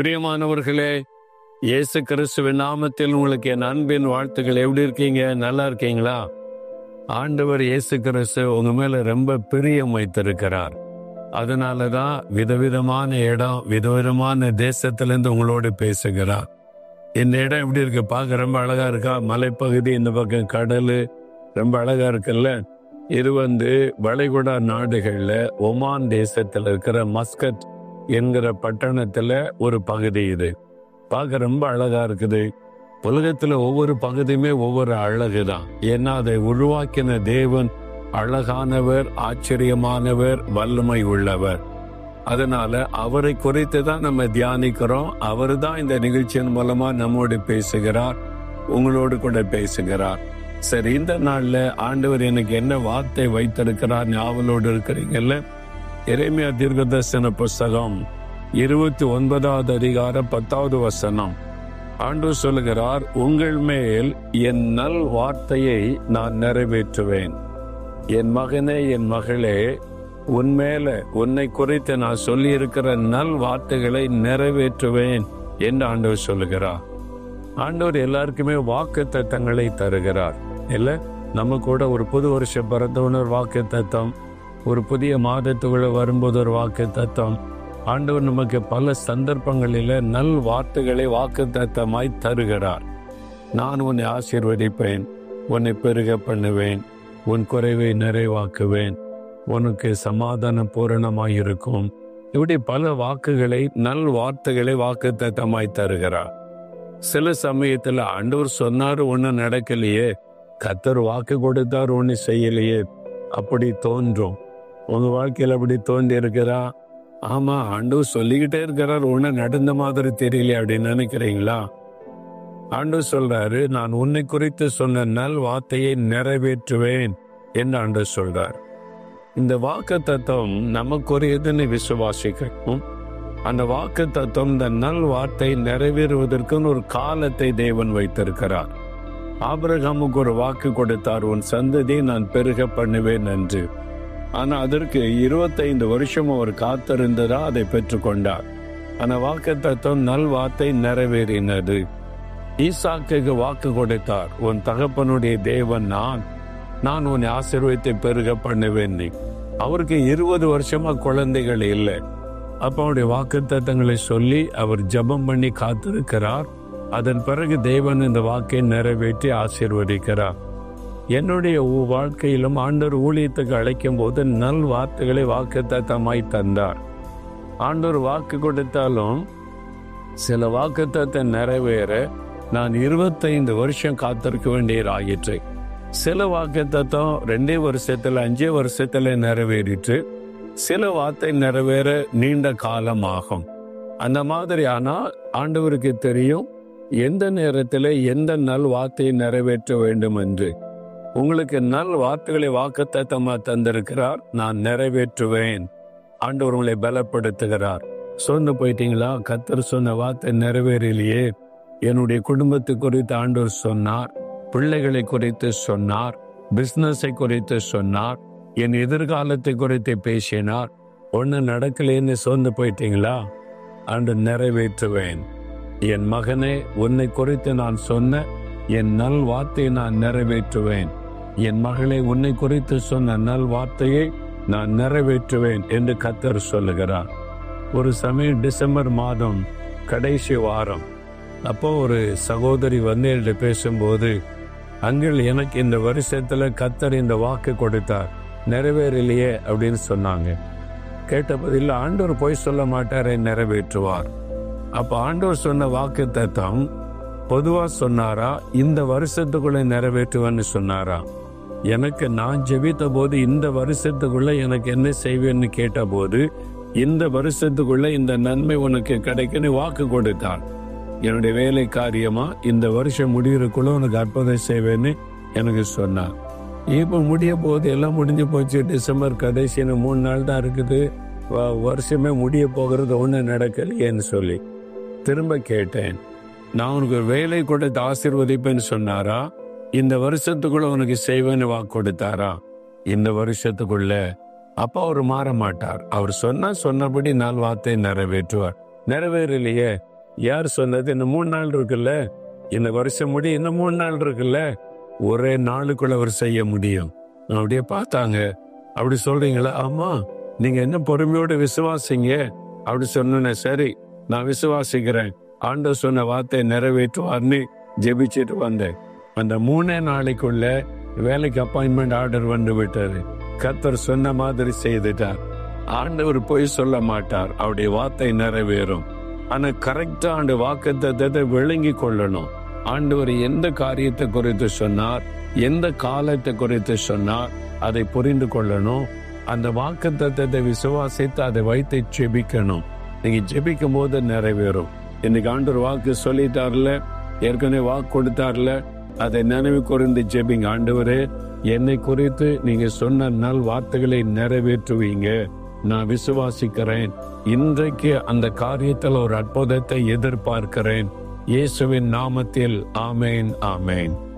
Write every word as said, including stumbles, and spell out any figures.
பிரியமானவர்களே, இயேசு கிறிஸ்துவின் நாமத்தில் உங்களுக்கு என் அன்பின் வாழ்த்துக்கள். எப்படி இருக்கீங்க? நல்லா இருக்கீங்களா? ஆண்டவர் இயேசு கிறிஸ்து உங்க மேல ரொம்ப பிரியம் வைத்திருக்கிறார். அதனாலதான் விதவிதமான இடம், விதவிதமான தேசத்திலிருந்து உங்களோடு பேசுகிறார். இந்த இடம் எப்படி இருக்கு? பார்க்க ரொம்ப அழகா இருக்கா? மலைப்பகுதி, இந்த பக்கம் கடல், ரொம்ப அழகா இருக்குல்ல? இது வந்து வளைகுடா நாடுகள்ல ஒமான் தேசத்தில் இருக்கிற மஸ்கட் என்கிற பட்டணத்துல ஒரு பகுதி. இது பார்க்க ரொம்ப அழகா இருக்குது. உலகத்துல ஒவ்வொரு பகுதியுமே ஒவ்வொரு அழகுதான். ஏன்னா அதை உருவாக்கின தேவன் அழகானவர், ஆச்சரியமானவர், வல்லமை உள்ளவர். அதனால அவரை குறித்து தான் நம்ம தியானிக்கிறோம். அவரு தான் இந்த நிகழ்ச்சியின் மூலமா நம்மோடு பேசுகிறார், உங்களோடு கூட பேசுகிறார். சரி, இந்த நாள்ல ஆண்டவர் எனக்கு என்ன வார்த்தை வைத்திருக்கிறார் ஞாபகத்தோடு இருக்கிறீங்கல்ல? எரேமியா தீர்க்கதரிசன புஸ்தகம் இருபத்தி ஒன்பதாவது அதிகாரம் பத்தாவது வசனம். ஆண்டவர் சொல்லுகிறார், உங்கள் மேல் என் நல் வார்த்தையை நான் நிறைவேற்றுவேன். என் மகனே, என் மகளே, உன்மேல உன்னை குறித்து நான் சொல்லி இருக்கிற நல் வார்த்தைகளை நிறைவேற்றுவேன் என்று ஆண்டவர் சொல்லுகிறார். ஆண்டவர் எல்லாருக்குமே வாக்கு தத்தங்களை தருகிறார். இல்ல, நம்ம கூட ஒரு புது வருஷம் பிறந்தவனர் வாக்கு தத்தம், ஒரு புதிய மாதத்துக்குள்ள வரும்போது ஒரு வாக்கு தத்தம். ஆண்டவர் நமக்கு பல சந்தர்ப்பங்களில நல் வார்த்தைகளை வாக்கு தத்தமாய் தருகிறார். நான் உன்னை ஆசீர்வதிப்பேன், உன்னை பெருக பண்ணுவேன், உன் குறைவை நிறைவாக்குவேன், உனக்கு சமாதானம் பூரணமாய் இருக்கும். இப்படி பல வாக்குகளை, நல் வார்த்தைகளை வாக்கு தத்தமாய் தருகிறார். சில சமயத்துல ஆண்டவர் சொன்னாரு, ஒண்ணு நடக்கலையே, கர்த்தர் வாக்கு கொடுத்தார், ஒண்ணு செய்யலையே, அப்படி தோன்றும். உங்க வாழ்க்கையில் அப்படி தோன்றி இருக்கிறா? ஆமா, ஆண்டவர் சொல்லிக்கிட்டே இருக்கிறார், ஒண்ணு நடந்த மாதிரி தெரியல அப்படின்னு நினைக்கிறீங்களா? ஆண்டவர் சொல்றாரு, நான் உன்னை குறித்து சொன்ன நல் வார்த்தையை நிறைவேற்றுவேன் என்று ஆண்டவர் சொல்றார். இந்த வாக்கு தத்துவம் நமக்குரியதுன்னு விசுவாசிக்கணும். அந்த வாக்கு தத்துவம், இந்த நல் வார்த்தை நிறைவேறுவதற்குன்னு ஒரு காலத்தை தேவன் வைத்திருக்கிறார். ஆபிரகாமுக்கு ஒரு வாக்கு கொடுத்தார், உன் சந்ததியை நான் பெருக பண்ணுவேன் என்று. ஆனா அதற்கு இருபத்தைந்து வருஷம் அவர் காத்திருந்ததா அதை பெற்றுக்கொண்டார். ஆனா வாக்கு தத்துவம், நல் வார்த்தை நிறைவேறினது. ஈசாக்குக்கு வாக்கு கொடுத்தார், உன் தகப்பனுடைய தேவன் நான், நான் உன்னை ஆசீர்வதித்து பெருக பண்ணுவேன். அவருக்கு இருபது வருஷமா குழந்தைகள் இல்லை. அப்ப அவருடைய வாக்கு தத்தங்களை சொல்லி அவர் ஜெபம் பண்ணி காத்திருக்கிறார். அதன் பிறகு தேவன் இந்த வாக்கை நிறைவேற்றி ஆசீர்வதிக்கிறார். என்னுடைய வாழ்க்கையிலும் ஆண்டவர் ஊழியத்துக்கு அழைக்கும் போது நல் வார்த்தைகளை வாக்கு தத்தமாய் தந்தார். ஆண்டவர் வாக்கு கொடுத்தாலும் சில வாக்கு தத்தம் நிறைவேற நான் இருபத்தைந்து வருஷம் காத்திருக்க வேண்டியதாயிற்று. சில வாக்கு தத்தம் ரெண்டே வருஷத்துல, அஞ்சே வருஷத்துல நிறைவேறிற்று. சில வார்த்தை நிறைவேற நீண்ட காலம் ஆகும். அந்த மாதிரி ஆனா ஆண்டவருக்கு தெரியும் எந்த நேரத்தில் எந்த நல் வார்த்தையை நிறைவேற்ற வேண்டும் என்று. உங்களுக்கு நல் வார்த்தைகளை வாக்குத்தத்தமா தந்திருக்கிறார், நான் நிறைவேற்றுவேன். ஆண்டவர் உங்களை பலப்படுத்துகிறார். சொன்ன போயிட்டீங்களா? கர்த்தர் சொன்ன வார்த்தை நிறைவேறலையே. என்னுடைய குடும்பத்தை குறித்து ஆண்டவர் சொன்னார், பிள்ளைகளை குறித்து சொன்னார், பிசினஸை குறித்து சொன்னார், என் எதிர்காலத்தை குறித்து பேசினார், ஒண்ணு நடக்கலேன்னு சொன்ன போயிட்டீங்களா? ஆண்டவர் நிறைவேற்றுவேன். என் மகனே, உன்னை குறித்து நான் சொன்ன என் நல் வார்த்தையை நான் நிறைவேற்றுவேன். என் மகளே, உன்னை குறித்து சொன்ன நல் வார்த்தையை நான் நிறைவேற்றுவேன் என்று கர்த்தர் சொல்லுகிறார். ஒரு சமயம் டிசம்பர் மாதம் கடைசி வாரம், அப்போ ஒரு சகோதரி வந்து என்று பேசும்போது, அங்கிள், எனக்கு இந்த வருஷத்துல கர்த்தர் இந்த வாக்கு கொடுத்தார், நிறைவேறலையே அப்படின்னு சொன்னாங்க. கேட்டபதில் ஆண்டவர் போய் சொல்ல மாட்டாரே, நிறைவேற்றுவார். அப்ப ஆண்டவர் சொன்ன வாக்கு தத்தம் பொதுவா சொன்னாரா, இந்த வருஷத்துக்குள்ள நிறைவேற்றுவேன்னு சொன்னாரா? எனக்கு நான் ஜெபித்த போது இந்த வருஷத்துக்குள்ள எனக்கு என்ன செய்வேன்னு கேட்ட போது, இந்த வருஷத்துக்குள்ள இந்த நன்மை உனக்கு கிடைக்குன்னு வாக்கு கொடுத்தார். என்னுடைய வேலை காரியமா இந்த வருஷம் முடிகிறதுக்குள்ள உனக்கு அற்புதம் செய்வேன்னு எனக்கு சொன்னார். இப்ப முடிய போது எல்லாம் முடிஞ்சு போச்சு. டிசம்பர் கடைசின்னு மூணு நாள் தான் இருக்குது, வருஷமே முடிய போகிறது, ஒண்ணு நடக்கலையேன்னு சொல்லி திரும்ப கேட்டேன். நான் உனக்கு வேலை கொடுத்து ஆசீர்வதிப்பேன்னு சொன்னாரா? இந்த வருஷத்துக்குள்ள உனக்கு செய்வேன்னு வாக்கு கொடுத்தாரா? இந்த வருஷத்துக்குள்ள. அப்ப அவர் மாற மாட்டார். அவர் சொன்னா சொன்னபடி நாள் வார்த்தை நிறைவேற்றுவார். நிறைவேறலையே, யார் சொன்னது? இந்த மூணு நாள் இருக்குல்ல, இந்த வருஷம் முடி இன்னும் மூணு நாள் இருக்குல்ல, ஒரே நாளுக்குள்ள அவர் செய்ய முடியும். அப்படியே பார்த்தாங்க. அப்படி சொல்றீங்களா? ஆமா, நீங்க என்ன பொறுமையோடு விசுவாசிங்க. அப்படி சொன்ன, சரி நான் விசுவாசிக்கிறேன், ஆண்டவர் சொன்ன வார்த்தை நிறைவேற்றுவார்னு ஜெபிச்சுட்டு வந்தேன். அந்த மூணே நாளைக்குள்ள வேலைக்கு அப்பாயின்மெண்ட் ஆர்டர் வந்து விட்டாரு. கர்த்தர் சொன்ன மாதிரி செய்துட்டார். ஆண்டவர் பொய் சொல்ல மாட்டார், அவருடைய வார்த்தை நிறைவேறும். ஆனா கரெக்டா அந்த வாக்குத்தத்தத்தை விளங்கி கொள்ளணும். ஆண்டவர் எந்த காரியத்தை குறித்து சொன்னார், எந்த காலத்தை குறித்து சொன்னார், அதை புரிந்து கொள்ளணும். அந்த வாக்குத்தத்தத்தை விசுவாசித்து அதை வைத்து ஜெபிக்கணும். நீங்க ஜெபிக்கும் போது நிறைவேறும். இன்னைக்கு ஆண்டவர் வாக்கு சொல்லிட்டார்ல, ஏற்கனவே வாக்கு கொடுத்தார்ல, அதை நினைவு கூர்ந்து ஜெபிங்க. ஆண்டவரே, என்னை குறித்து நீங்க சொன்ன நல் வார்த்தைகளை நிறைவேற்றுவீங்க, நான் விசுவாசிக்கிறேன். இன்றைக்கு அந்த காரியத்தில் ஒரு அற்புதத்தை எதிர்பார்க்கிறேன். இயேசுவின் நாமத்தில் ஆமேன், ஆமேன்.